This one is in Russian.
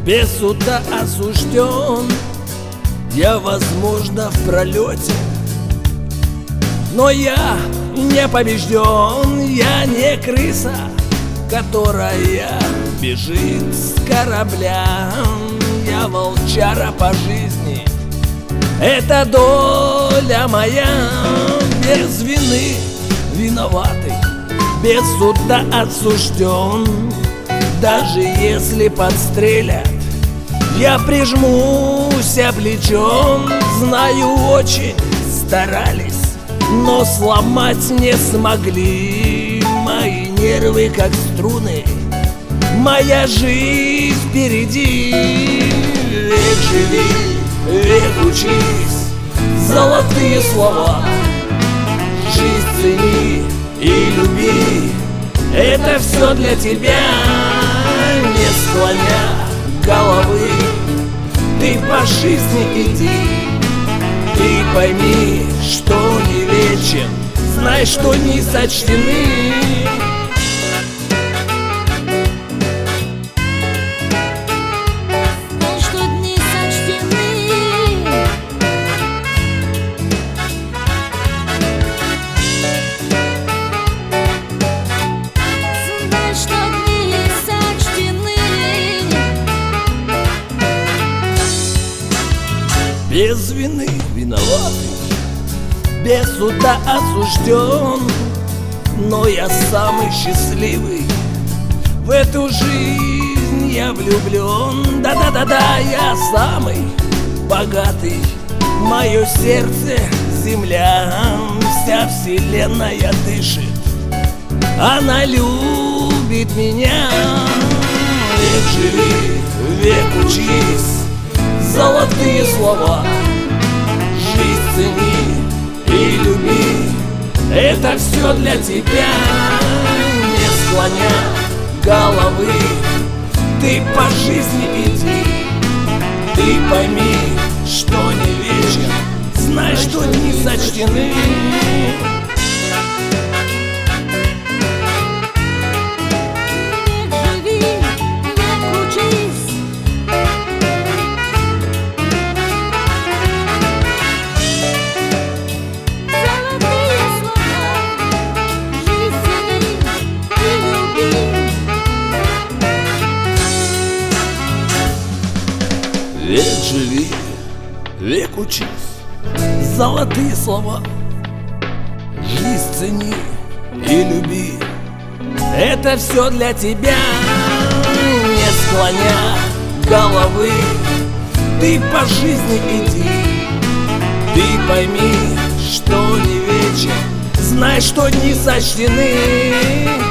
без суда осужден. Я, возможно, в пролете, но я не побежден. Я не крыса, которая бежит с корабля. Я волчара по жизни, это доля моя. Без вины виноватый, без суда осужден. Даже если подстрелят, я прижмусь плечом. Знаю, очень старались, но сломать не смогли. Мои нервы как струны, моя жизнь впереди. Век живи, век учись, золотые слова. Жизнь цени и люби, это все для тебя. Не склоня головы, ты по жизни иди. Ты пойми, что не вечен, знай, что не сочтены. Без вины виноватый, без суда осужден. Но я самый счастливый, в эту жизнь я влюблен. Да-да-да-да, я самый богатый, мое сердце земля. Вся вселенная дышит, она любит меня. Век живи, век учись, золотые слова. Жизнь цени и люби, это все для тебя. Не склоня головы, ты по жизни иди. Ты пойми, что не вечен, знай, что дни сочтены. Век живи, век учись, золотые слова. Жизнь цени и люби, это все для тебя. Не склоня головы, ты по жизни иди. Ты пойми, что не вечен, знай, что дни сочтены.